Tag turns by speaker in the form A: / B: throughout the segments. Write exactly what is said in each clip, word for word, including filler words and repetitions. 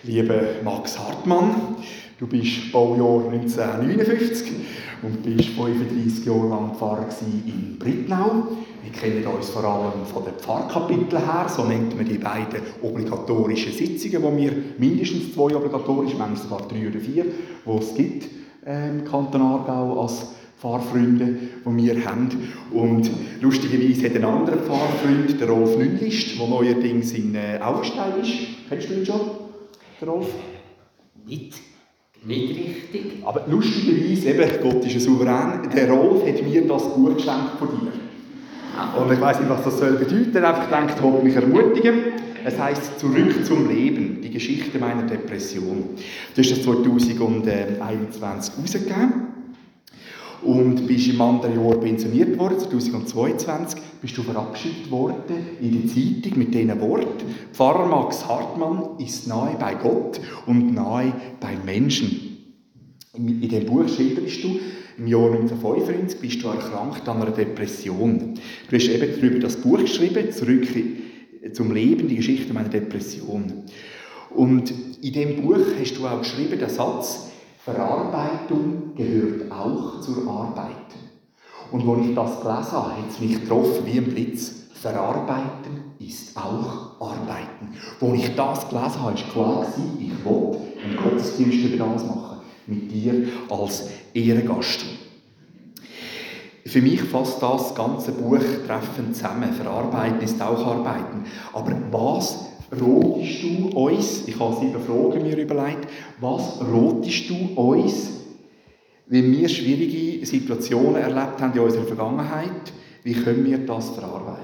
A: Lieber Max Hartmann, du bist Baujahr neunzehnhundertneunundfünfzig und bist fünfunddreissig Jahre lang Pfarrer in Brittnau. Wir kennen uns vor allem von den Pfarrkapiteln her, so nennt man die beiden obligatorischen Sitzungen, wo wir mindestens zwei obligatorische, manchmal sogar drei oder vier, die es gibt äh, im Kanton Aargau als Pfarrfreunde, die wir haben. Und lustigerweise hat ein anderer Pfarrfreund, der Rolf Nünlist, der neuerdings in äh, Augenstein ist. Kennst du ihn schon, der Rolf?
B: Nicht, nicht richtig.
A: Aber lustigerweise, eben, Gott ist ein Souverän, der Rolf hat mir das Buch geschenkt von dir. Und ich weiss nicht, was das soll bedeuten. Ich habe gedacht, ich will mich ermutigen. Es heisst «Zurück zum Leben, die Geschichte meiner Depression». Du hast das zwanzig einundzwanzig herausgegeben. Und bist im anderen Jahr pensioniert worden, zwanzig zweiundzwanzig, bist du verabschiedet worden in der Zeitung mit diesen Worten: Pfarrer Max Hartmann ist nahe bei Gott und nahe beim Menschen. In diesem Buch schilderst du, im Jahr neunzehnhundertfünfundneunzig bist du erkrankt an einer Depression. Du hast eben darüber das Buch geschrieben, «Zurück zum Leben, die Geschichte meiner Depression». Und in diesem Buch hast du auch geschrieben, den Satz: Verarbeitung gehört auch zur Arbeit. Und als ich das gelesen habe, hat es mich getroffen wie ein Blitz. Verarbeiten ist auch Arbeiten. Als ich das gelesen habe, war klar, ich will einen Gottesdienst über das machen. Mit dir als Ehrengast. Für mich fasst das ganze Buch treffend zusammen. Verarbeiten ist auch Arbeiten. Aber was rotest du uns, ich habe sieben Fragen mir überlegt, was rotest du uns, wenn wir schwierige Situationen erlebt haben in unserer Vergangenheit, wie können wir das verarbeiten?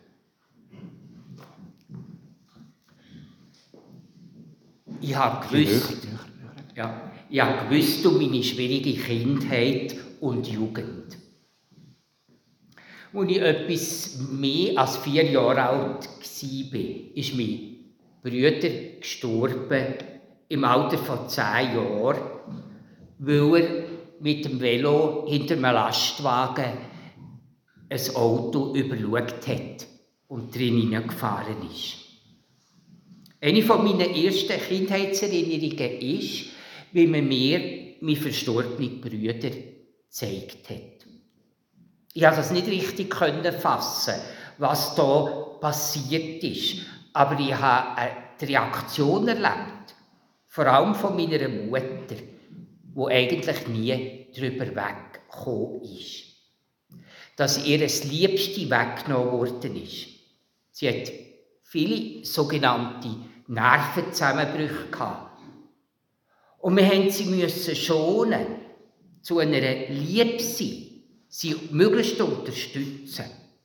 B: Ich habe gewusst, ja, ich habe gewusst um meine schwierige Kindheit und Jugend. Als ich etwas mehr als vier Jahre alt war, ist mein Bruder gestorben, im Alter von zehn Jahren, weil er mit dem Velo hinter einem Lastwagen ein Auto überschaut hat und drin hineingefahren ist. Eine meiner ersten Kindheitserinnerungen ist, wie man mir meinen verstorbenen Bruder gezeigt hat. Ich konnte das nicht richtig fassen, was da passiert ist. Aber ich habe die Reaktion erlebt, vor allem von meiner Mutter, die eigentlich nie darüber weggekommen ist. Dass ihr das Liebste weggenommen worden ist. Sie hat viele sogenannte Nervenzusammenbrüche gehabt. Und wir mussten sie schonen, zu einer Liebe sein, sie möglichst unterstützen.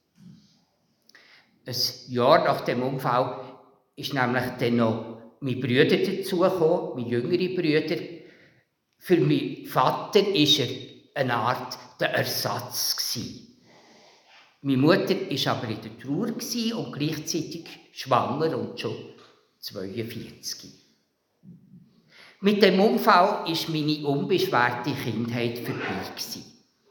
B: Ein Jahr nach dem Unfall ist nämlich dann noch mein Bruder dazugekommen, mein jüngerer Bruder. Für meinen Vater war er eine Art der Ersatz gewesen. Meine Mutter war aber in der Trauer und gleichzeitig schwanger und schon zweiundvierzig. Mit dem Unfall war meine unbeschwerte Kindheit vorbei gewesen.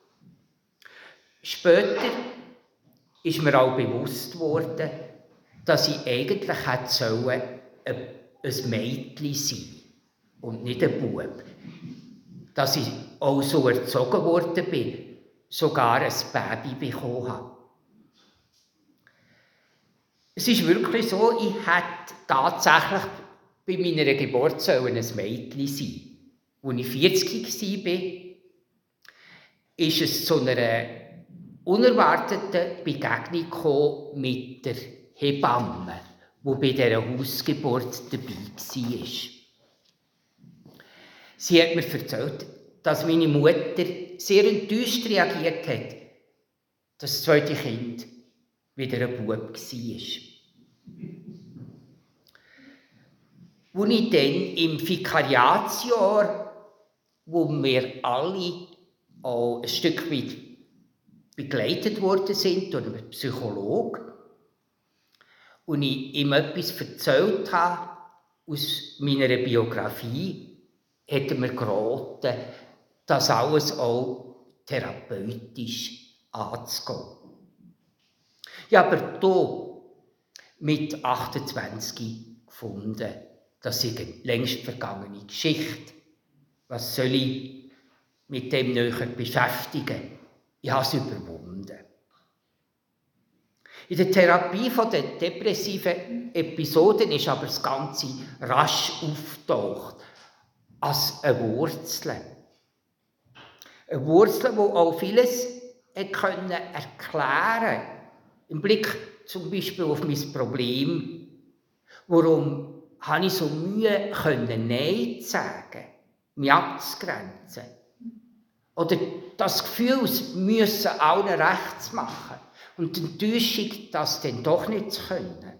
B: Später ist mir auch bewusst worden, dass ich eigentlich hätte sollen ein, ein Mädchen sein und nicht ein Bub. Dass ich auch so erzogen worden bin, sogar ein Baby bekommen habe. Es ist wirklich so, ich hätte tatsächlich bei meiner Geburt sollen ein Mädchen sein. Als ich vierzig war, ist es zu einer unerwarteten Begegnung gekommen mit der Hebamme, die bei dieser Hausgeburt dabei war. Sie hat mir erzählt, dass meine Mutter sehr enttäuscht reagiert hat, dass das zweite Kind wieder ein Bub war. Als ich dann im Vikariatsjahr, wo wir alle auch ein Stück weit begleitet worden sind durch einen Psychologen, und ich ihm etwas erzählt habe aus meiner Biografie, hat er mir geraten, das alles auch therapeutisch anzugehen. Ich habe aber hier mit achtundzwanzig gefunden, das ist eine längst vergangene Geschichte. Was soll ich mit dem näher beschäftigen? Ich habe es überwunden. In der Therapie der depressiven Episoden ist aber das Ganze rasch aufgetaucht als eine Wurzel. Eine Wurzel, die auch vieles erklären konnte. Im Blick zum Beispiel auf mein Problem. Warum habe ich so Mühe, Nein zu sagen, mich abzugrenzen? Oder das Gefühl, es müssen allen recht machen. Und die Enttäuschung, das dann doch nicht zu können.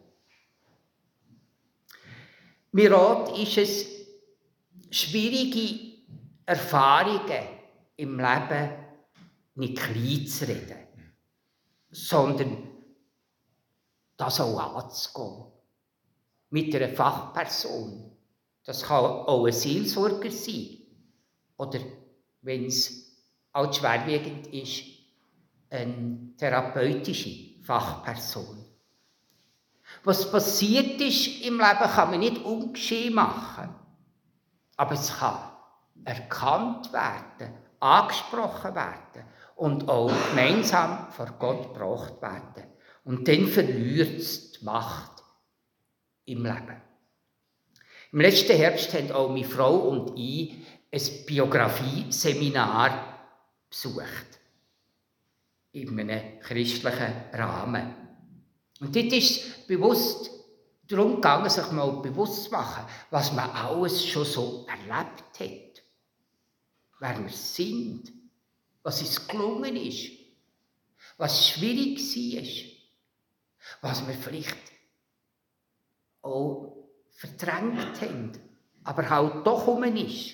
B: Mein Rat ist es, schwierige Erfahrungen im Leben nicht klein zu reden, sondern das auch anzugehen. Mit einer Fachperson. Das kann auch ein Seelsorger sein. Oder, wenn es auch schwerwiegend ist, eine therapeutische Fachperson. Was passiert ist im Leben, kann man nicht ungeschehen machen. Aber es kann erkannt werden, angesprochen werden und auch gemeinsam vor Gott gebracht werden. Und dann verliert es die Macht im Leben. Im letzten Herbst haben auch meine Frau und ich ein Biografieseminar besucht. In einem christlichen Rahmen. Und dort ist es bewusst darum gegangen, sich mal bewusst zu machen, was man alles schon so erlebt hat. Wer wir sind, was uns gelungen ist, was schwierig war, was wir vielleicht auch verdrängt haben, aber halt doch rum ist.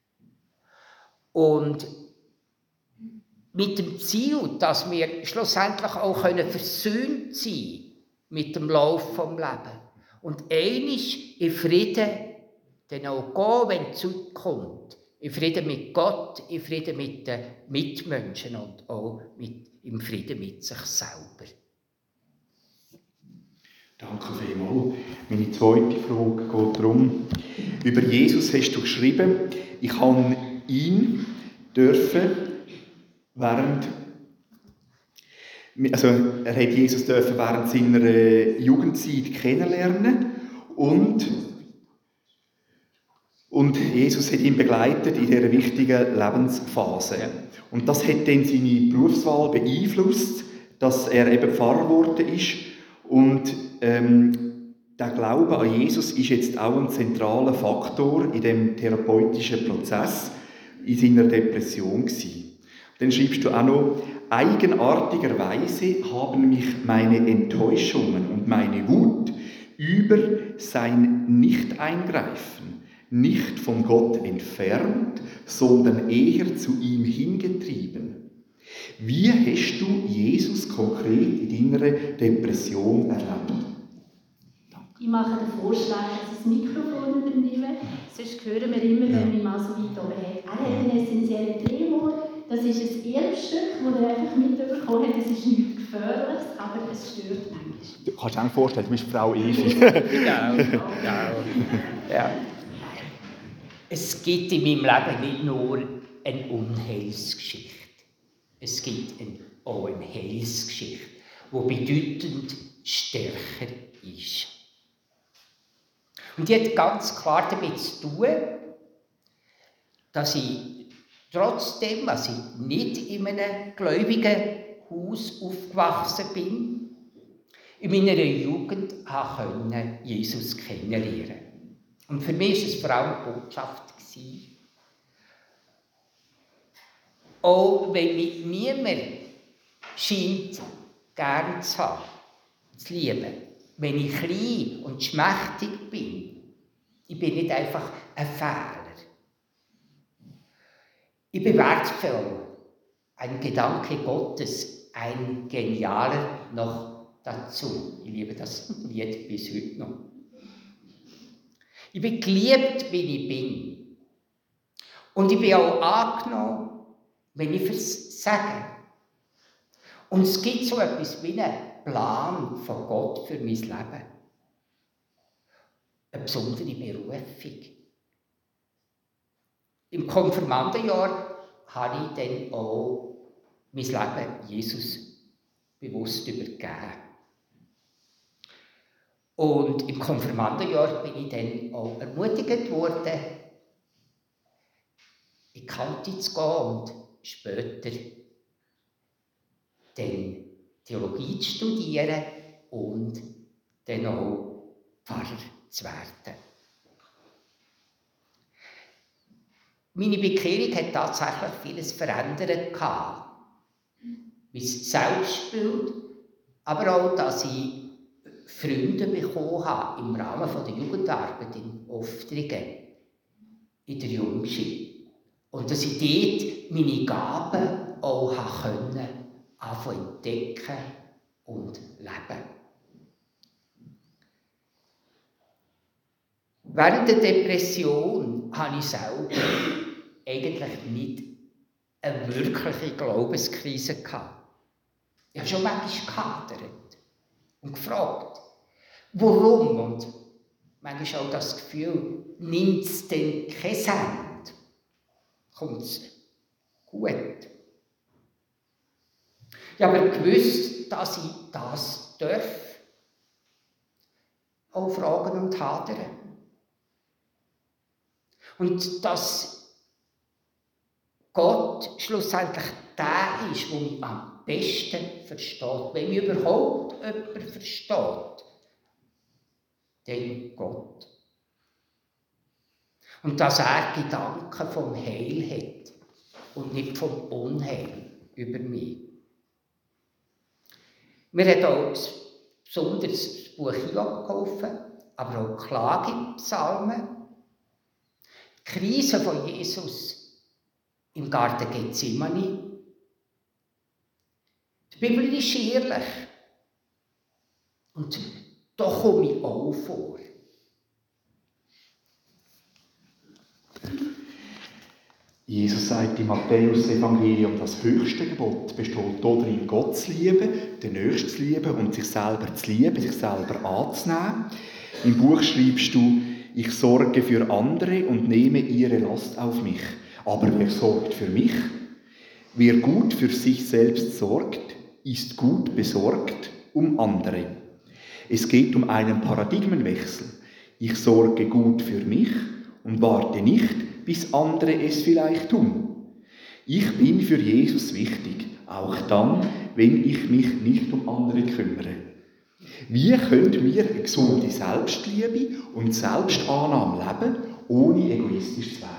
B: Und mit dem Ziel, dass wir schlussendlich auch versöhnt sein können mit dem Lauf des Lebens. Und einmal in Frieden dann auch gehen, wenn die Zeit kommt. In Frieden mit Gott, in Frieden mit den Mitmenschen und auch mit, im Frieden mit sich selber.
A: Danke vielmals. Meine zweite Frage geht darum, über Jesus hast du geschrieben, ich habe ihn dürfen während, also er hat Jesus dürfen während seiner Jugendzeit kennenlernen und, und Jesus hat ihn begleitet in dieser wichtigen Lebensphase. Und das hat dann seine Berufswahl beeinflusst, dass er eben Pfarrer geworden ist. Und ähm, der Glaube an Jesus ist jetzt auch ein zentraler Faktor in dem therapeutischen Prozess in seiner Depression gewesen. Dann schreibst du auch noch, eigenartigerweise haben mich meine Enttäuschungen und meine Wut über sein Nicht-Eingreifen nicht von Gott entfernt, sondern eher zu ihm hingetrieben. Wie hast du Jesus konkret in deiner Depression erlebt?
C: Ich mache den Vorschlag, dass ich das Mikrofon übernehme. Sonst hören wir immer, wenn wir mal so weit oben haben. Er hat einen essentiellen Drehmoor. Das ist ein Erbstück, das er einfach mitbekommen hat. Es ist nichts Gefährliches, aber es stört manchmal.
A: Du kannst dir auch vorstellen, du bist Frau Evi.
B: Genau, genau. Ja. Es gibt in meinem Leben nicht nur eine Unheilsgeschichte. Es gibt ein, auch eine Heilsgeschichte, die bedeutend stärker ist. Und die hat ganz klar damit zu tun, dass ich trotzdem, dass ich nicht in einem gläubigen Haus aufgewachsen bin, in meiner Jugend konnte Jesus kennenlernen. Und für mich war es vor allem eine Botschaft. Auch wenn mich niemand scheint gern zu haben, zu lieben, wenn ich klein und schmächtig bin, ich bin nicht einfach ein Fehler. Ich bin wertvoll, ein Gedanke Gottes, ein genialer noch dazu. Ich liebe das Lied bis heute noch. Ich bin geliebt, wie ich bin. Und ich bin auch angenommen, wenn ich versage. Und es gibt so etwas wie einen Plan von Gott für mein Leben. eine besondere Berufung. Im Konfirmandenjahr habe ich dann auch mein Leben Jesus bewusst übergeben. Und im Konfirmandenjahr bin ich dann auch ermutigt worden, in die Kante zu gehen und später dann Theologie zu studieren und dann auch Pfarrer zu werden. Meine Bekehrung hat tatsächlich vieles verändert. Mein Selbstbild, aber auch, dass ich Freunde bekommen habe im Rahmen der Jugendarbeit in Oftringen, in der Jungschule. Und dass ich dort meine Gaben auch können, anfangen entdecken und leben. Während der Depression hatte ich selber eigentlich nicht eine wirkliche Glaubenskrise. Ich habe schon manchmal gehadert und gefragt, warum? Und manchmal auch das Gefühl, nimmt es denn kein Ende? Kommt es gut? Ich habe aber gewusst, dass ich das darf. Auch fragen und hadern. Und dass Gott schlussendlich der ist, der mich am besten versteht. Wenn mich überhaupt jemand versteht, dann Gott. Und dass er Gedanken vom Heil hat und nicht vom Unheil über mich. Mir hat auch besonders das Buch Hiob geholfen, aber auch Klagepsalmen. Die Krise von Jesus im Garten Gethsemane. Die Bibel ist ehrlich. Und da komme ich auch vor.
A: Jesus sagt im Matthäus-Evangelium, das höchste Gebot besteht darin, Gott zu lieben, den Nächsten zu lieben und sich selber zu lieben, sich selber anzunehmen. Im Buch schreibst du, ich sorge für andere und nehme ihre Last auf mich. Aber wer sorgt für mich? Wer gut für sich selbst sorgt, ist gut besorgt um andere. Es geht um einen Paradigmenwechsel. Ich sorge gut für mich und warte nicht, bis andere es vielleicht tun. Ich bin für Jesus wichtig, auch dann, wenn ich mich nicht um andere kümmere. Wie können wir eine gesunde Selbstliebe und Selbstannahme leben, ohne egoistisch zu werden?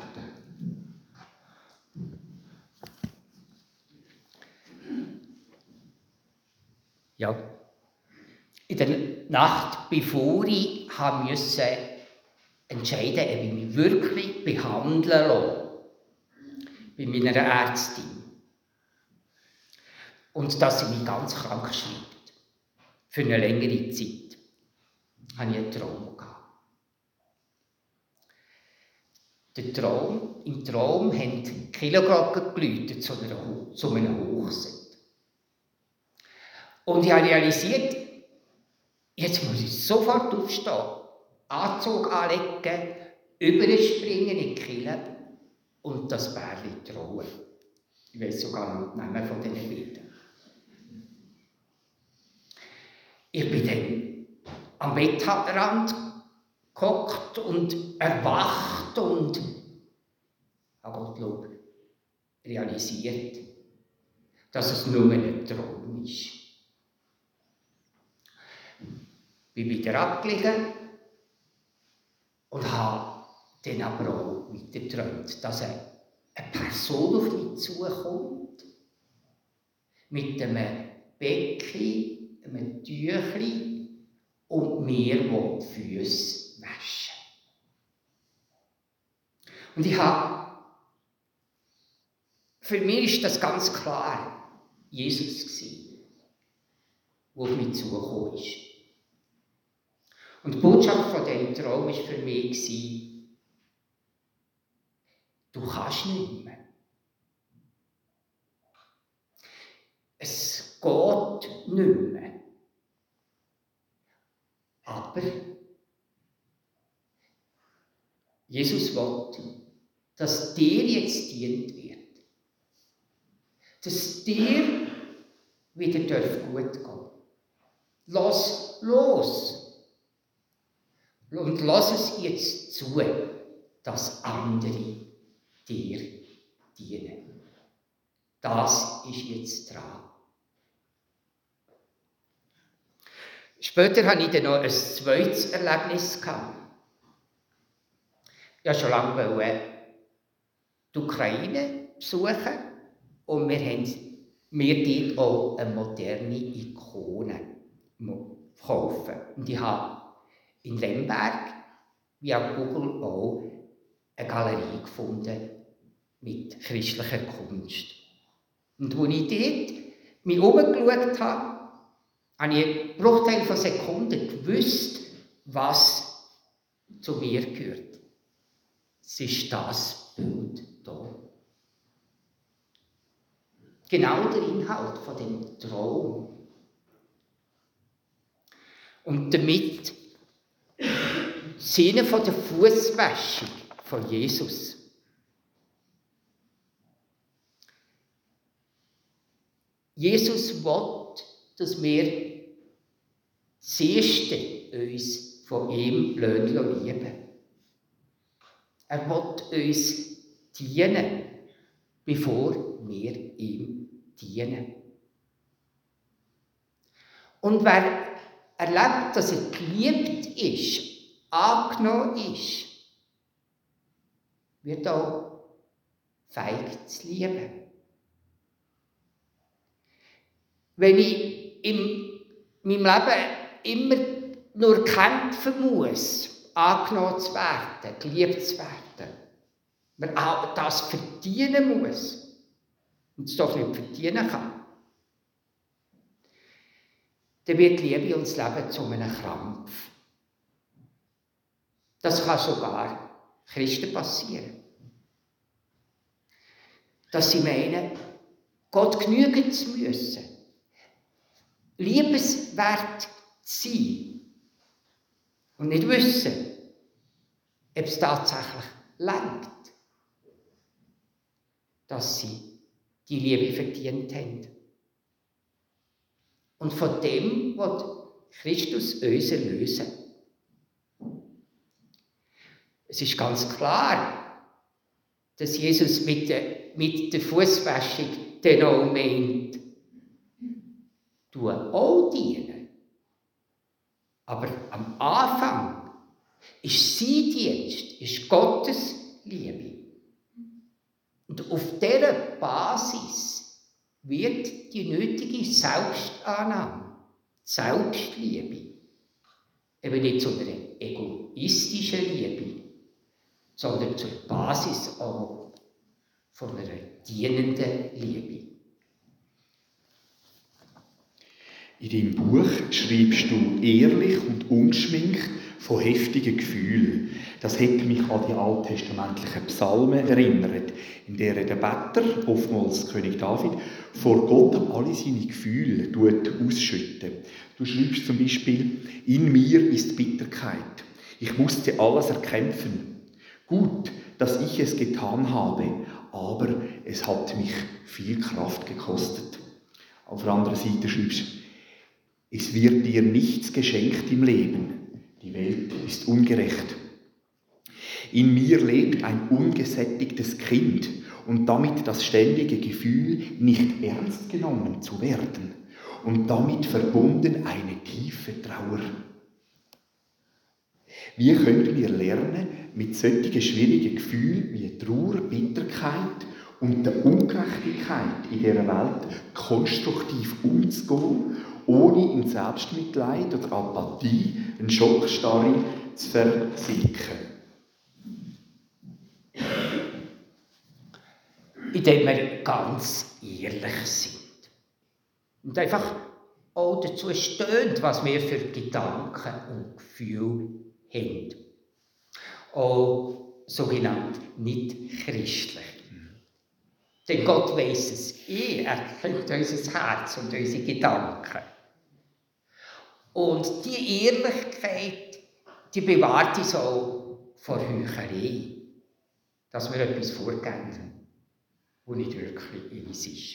B: Ja. In der Nacht, bevor ich musste entscheiden, ob ich mich wirklich behandeln lasse, bei meiner Ärztin. Und dass sie mich ganz krank schreibt. Für eine längere Zeit. Hatte ich einen Traum gehabt. Der Traum, Im Traum haben die Kirchenglocken geläutet zu, einer, zu einem Hochzeit. Und ich habe realisiert, jetzt muss ich sofort aufstehen, Anzug anlegen, überspringen in die Kirche und das Bärli trauen. Ich weiss sogar noch die Namen von diesen Bildern. Ich bin dann am Bettrand gehockt und erwacht und habe Gottlob realisiert, dass es nur ein Traum ist. Ich bin wieder abgelegen und habe dann aber auch weiter geträumt, dass eine Person auf mich zukommt, mit einem Becken, einem Tüchli und mir die Füße waschen. Und ich habe, für mich ist das ganz klar Jesus gewesen, der auf mich zugekommen ist. Und die Botschaft von diesem Traum war für mich, du kannst nicht mehr. Es geht nicht mehr. Aber Jesus will, dass dir jetzt dient wird. Dass dir wieder gut gehen darf. Lass los. Und lass es jetzt zu, dass andere dir dienen. Das ist jetzt dran. Später hatte ich dann noch ein zweites Erlebnis. Ich wollte schon lange die Ukraine besuchen und wir haben mir dort auch eine moderne Ikone kaufen. Und ich habe in Lemberg via Google auch eine Galerie gefunden mit christlicher Kunst. Und als ich dort mich umgeschaut habe, habe ich einen Bruchteil von Sekunden gewusst, was zu mir gehört. Es ist das Bild hier. Genau der Inhalt von dem Traum. Und damit Sinne von der Fußwäschung von Jesus. Jesus will, dass wir das Erste uns von ihm lieben lassen. Er will uns dienen, bevor wir ihm dienen. Und wer erlebt, dass er geliebt ist, angenommen ist, wird auch fähig zu lieben. Wenn ich in meinem Leben immer nur kämpfen muss, angenommen zu werden, geliebt zu werden, man auch das verdienen muss und es doch nicht verdienen kann, dann wird Liebe und das Leben zu einem Krampf. Das kann sogar Christen passieren. Dass sie meinen, Gott genügen zu müssen, liebenswert zu sein und nicht wissen, ob es tatsächlich reicht, dass sie die Liebe verdient haben. Und von dem will Christus uns erlösen. Es ist ganz klar, dass Jesus mit der, mit der Fußwäschung dann auch meint, du auch dienen. Aber am Anfang ist sein Dienst, ist Gottes Liebe. Und auf dieser Basis wird die nötige Selbstannahme, Selbstliebe, eben nicht zu einer egoistischen Liebe, sondern zur Basis auch von einer dienenden Liebe.
A: In deinem Buch schreibst du ehrlich und ungeschminkt von heftigen Gefühlen. Das hat mich an die alttestamentlichen Psalmen erinnert, in denen der Better, oftmals König David, vor Gott alle seine Gefühle ausschütten. Du schreibst zum Beispiel, in mir ist Bitterkeit. Ich musste alles erkämpfen. Gut, dass ich es getan habe, aber es hat mich viel Kraft gekostet. Auf der anderen Seite schreibst du, es wird dir nichts geschenkt im Leben. Die Welt ist ungerecht. In mir lebt ein ungesättigtes Kind und damit das ständige Gefühl, nicht ernst genommen zu werden und damit verbunden eine tiefe Trauer. Wie können wir lernen, mit solchen schwierigen Gefühlen wie Trauer, Bitterkeit und der Ungerechtigkeit in dieser Welt konstruktiv umzugehen, ohne in Selbstmitleid oder Apathie, in Schockstarre zu versinken?
B: Indem wir ganz ehrlich sind. Und einfach auch dazu stehen, was wir für Gedanken und Gefühle haben. Auch sogenannt nicht christlich. Denn Gott weiss es eh, er kennt unser Herz und unsere Gedanken. Und die Ehrlichkeit, die bewahrt uns auch vor Heuchelei, dass wir etwas vorgeben, was nicht wirklich uns ist.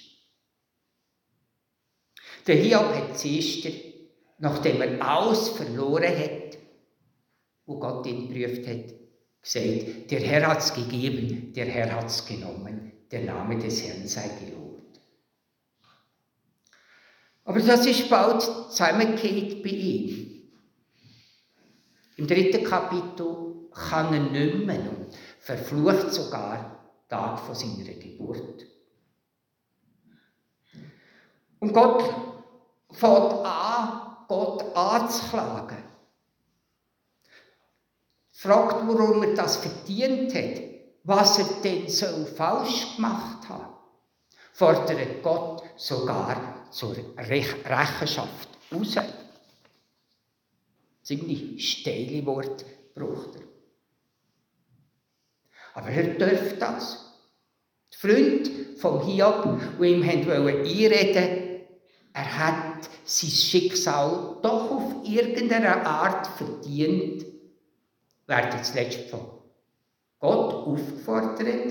B: Der Hiob hat zuerst, nachdem er alles verloren hat, wo Gott ihn geprüft hat, gesagt, der Herr hat es gegeben, der Herr hat es genommen, der Name des Herrn sei gelobt. Aber das ist bald zusammengekehrt bei ihm. Im dritten Kapitel kann er nicht mehr und verflucht sogar den Tag von seiner Geburt. Und Gott fängt an, Gott anzuklagen. Fragt, warum er das verdient hat, was er denn so falsch gemacht hat. Fordert Gott sogar zur Rechenschaft raus. Ziemlich steile Worte braucht er. Aber er darf das. Die Freunde vom Hiob, die ihm einreden wollten, er hat sein Schicksal doch auf irgendeine Art verdient, werden zuletzt von Gott aufgefordert,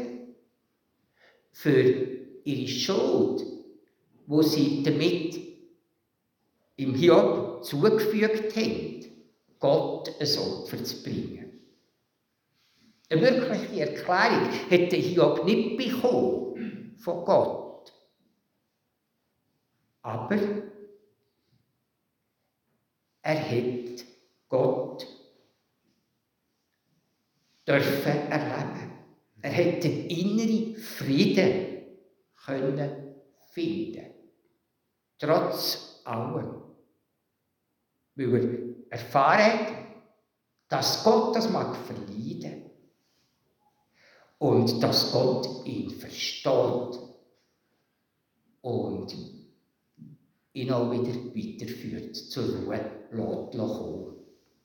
B: für ihre Schuld, die sie damit im Hiob zugefügt haben, Gott ein Opfer zu bringen. Eine wirkliche Erklärung hat der Hiob nicht bekommen von Gott. Aber er hat Gott dürfen erleben. Er hat den inneren Frieden können finden. Trotz allem. Weil er erfahren hat, dass Gott das mag verleiden. Und dass Gott ihn versteht. Und ihn auch wieder weiterführt, zur Ruhe lässt kommen.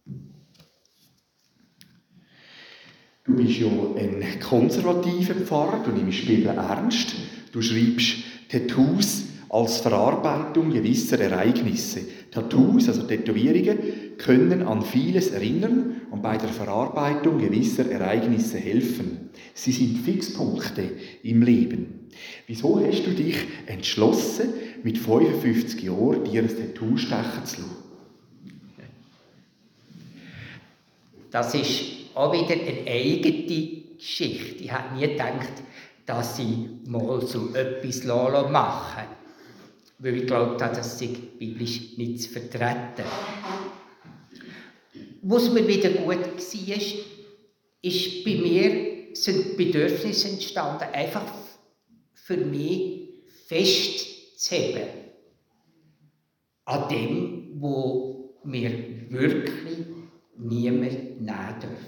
A: Du bist ja ein konservativer Pfarrer, du nimmst die Bibel ernst, du schreibst Tattoos als Verarbeitung gewisser Ereignisse. Tattoos, also Tätowierungen, können an vieles erinnern und bei der Verarbeitung gewisser Ereignisse helfen. Sie sind Fixpunkte im Leben. Wieso hast du dich entschlossen, mit fünfundfünfzig Jahren dir ein Tattoo stechen zu lassen?
B: Das ist auch wieder eine eigene Geschichte. Ich habe nie gedacht, dass ich mal so etwas machen lasse. Weil ich glaubt habe, das sei biblisch nicht zu vertreten. Was mir wieder gut war, ist, bei mir sind Bedürfnisse entstanden, einfach für mich festzuheben. An dem, wo mir wirklich niemand nehmen darf.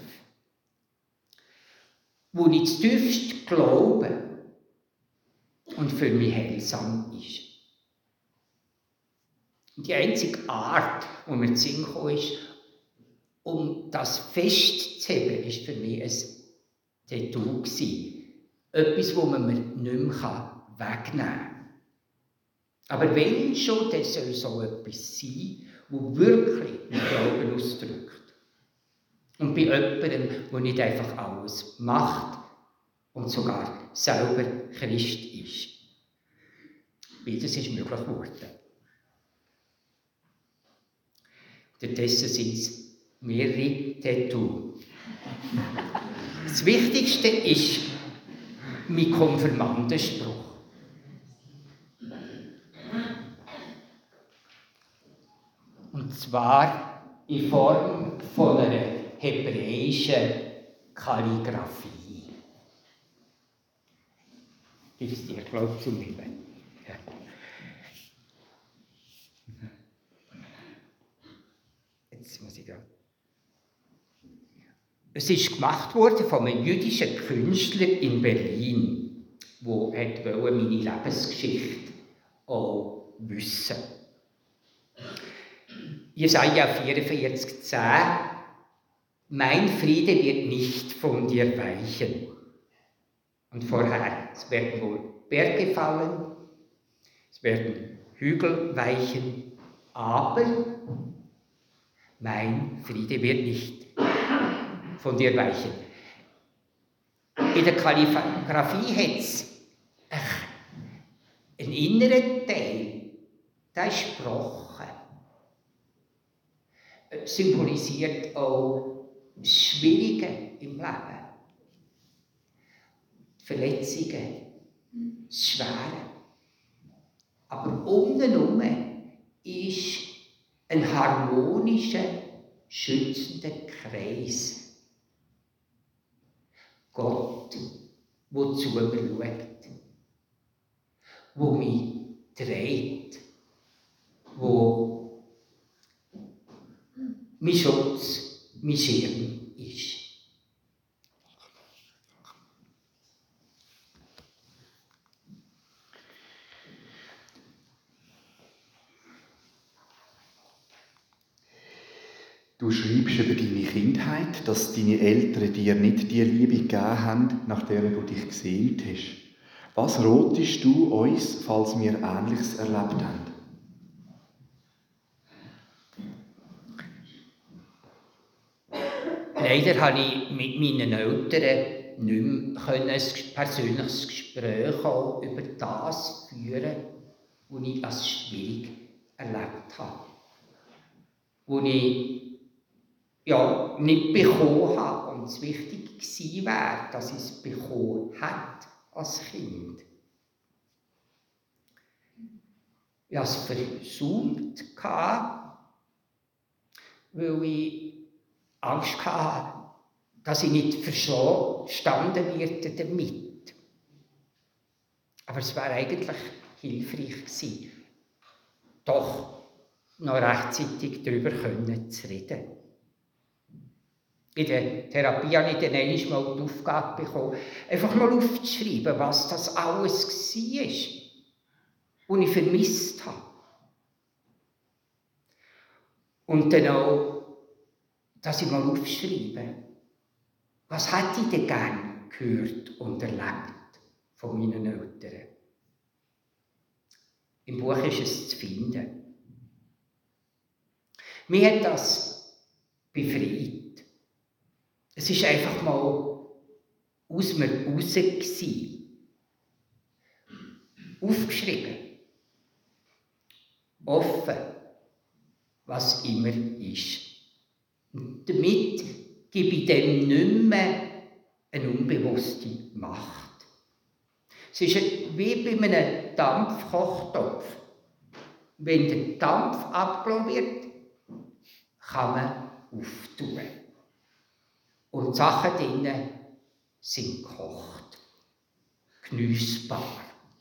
B: Wo ich zutiefst glaube und für mich heilsam ist. Und die einzige Art, wo mir zu Sinn kam, ist, um das festzuheben, ist für mich ein Tattoo gewesen. Etwas, das man mir nicht mehr wegnehmen kann. Aber wenn schon, dann soll so etwas sein, das wirklich den Glauben ausdrückt. Und bei jemandem, der nicht einfach alles macht und sogar selber Christ ist. Beides ist möglich geworden. Stattdessen sind es mehrere Tattoos. Das Wichtigste ist mein Konfirmandenspruch. Und zwar in Form von einer hebräischen Kalligraphie. Das ist dir, glaube ich, zum Leben. Ja. Jetzt muss ich da. Es ist gemacht worden von einem jüdischen Künstler in Berlin, der meine Lebensgeschichte auch wissen wollte. Jesaja vierundvierzig, zehn. Mein Friede wird nicht von dir weichen. Und vorher, es werden wohl Berge fallen, es werden Hügel weichen, aber mein Friede wird nicht von dir weichen. In der Kalligraphie hat es einen inneren Teil, der ist Sprache. Symbolisiert auch das Schwierige im Leben. Die Verletzungen, das Schwere. Aber unten herum ist ein harmonischer, schützender Kreis. Gott, der zu mir schaut, der mich trägt, der mein Schutz, mein Schirm ist.
A: Du schreibst über deine Kindheit, dass deine Eltern dir nicht die Liebe gegeben haben, nach der du dich gesehnt hast. Was ratest du uns, falls wir Ähnliches erlebt haben?
B: Leider konnte ich mit meinen Eltern nicht mehr ein persönliches Gespräch auch über das führen, was ich als schwierig erlebt habe. Wo ich ja, nicht bekommen habe und es wichtig gewesen wäre, dass ich es bekommen hätte als Kind. Ich hatte es versäumt, weil ich Angst hatte, dass ich nicht verstanden werde damit. Aber es wäre eigentlich hilfreich gewesen, doch noch rechtzeitig darüber zu reden. In der Therapie habe ich dann einmal die Aufgabe bekommen, einfach mal aufzuschreiben, was das alles war, was ich vermisst habe. Und dann auch, dass ich mal aufschreibe, was hätte ich denn gern gehört und erlebt von meinen Eltern. Im Buch ist es zu finden. Mich hat das befreit. Es war einfach mal aus mir raus gewesen. Aufgeschrieben. Offen, was immer ist. Und damit gebe ich dem nicht mehr eine unbewusste Macht. Es ist wie bei einem Dampfkochtopf. Wenn der Dampf abgelassen wird, kann man auftun. Und die Sachen drinnen sind gekocht, geniessbar.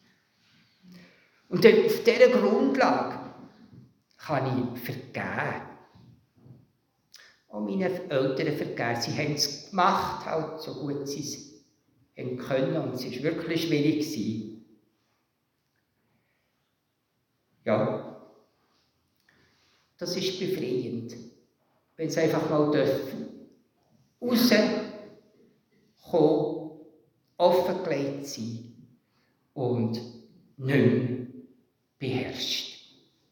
B: Und dann auf dieser Grundlage kann ich vergeben. Auch meine Eltern vergeben. Sie haben es gemacht, halt, so gut sie es haben können. Und es war wirklich schwierig. Ja, das ist befreiend. Wenn es einfach mal dürfen. Rauskommen, offengelegt sein und nicht mehr beherrscht.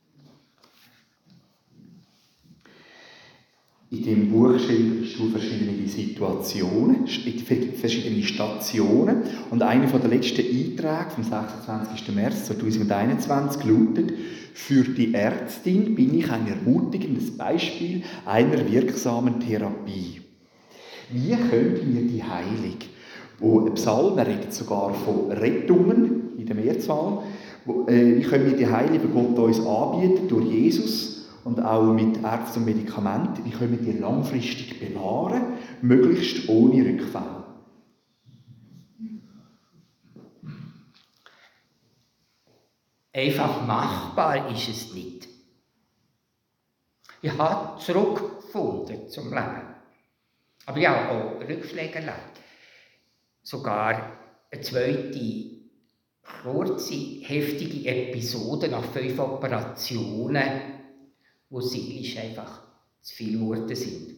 A: In diesem Buch schilderst du verschiedene Situationen, verschiedene Stationen. Und einer der letzten Einträge vom sechsundzwanzigsten März zweitausendeinundzwanzig lautet: Für die Ärztin bin ich ein ermutigendes Beispiel einer wirksamen Therapie. Wie könnten wir die Heilung, wo ein Psalm redet sogar von Rettungen in der Mehrzahl, wo, äh, wie können wir die Heilung, die Gott uns anbietet, durch Jesus und auch mit Ärzten und Medikamenten, wie können wir die langfristig bewahren, möglichst ohne Rückfall?
B: Einfach machbar ist es nicht. Ich habe zurückgefunden zum Leben. Aber ja, auch Rückschläge erlebt. Sogar eine zweite, kurze, heftige Episode nach fünf Operationen, wo seelisch einfach zu viel geworden sind.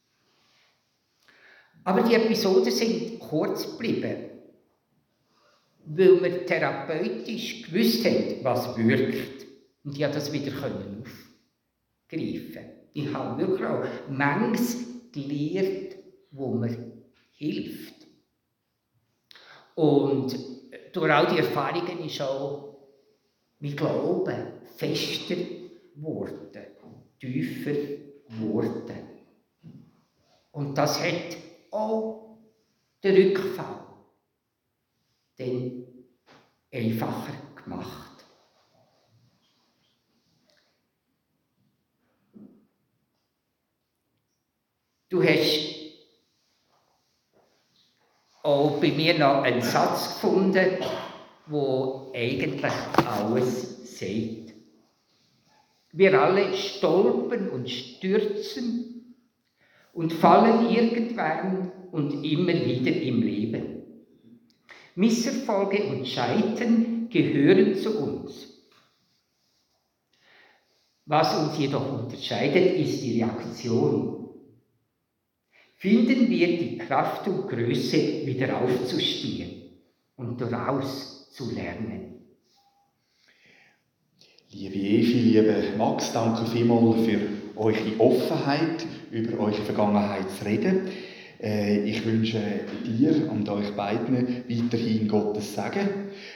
B: Aber die Episoden sind kurz geblieben, weil wir therapeutisch gewusst haben, was wirkt. Und ich konnte das wieder aufgreifen. Ich habe wirklich auch manches gelernt wo mir hilft. Und durch all die Erfahrungen ist auch mein Glaube fester geworden, tiefer geworden. Und das hat auch den Rückfall dann einfacher gemacht. Du hast auch bei mir noch einen Satz gefunden, der eigentlich alles sagt. Wir alle stolpern und stürzen und fallen irgendwann und immer wieder im Leben. Misserfolge und Scheitern gehören zu uns. Was uns jedoch unterscheidet, ist die Reaktion. Finden wir die Kraft und Größe, wieder aufzustehen und daraus zu lernen.
A: Liebe Evi, lieber Max, danke vielmals für eure Offenheit, über eure Vergangenheit zu reden. Ich wünsche dir und euch beiden weiterhin Gottes Segen.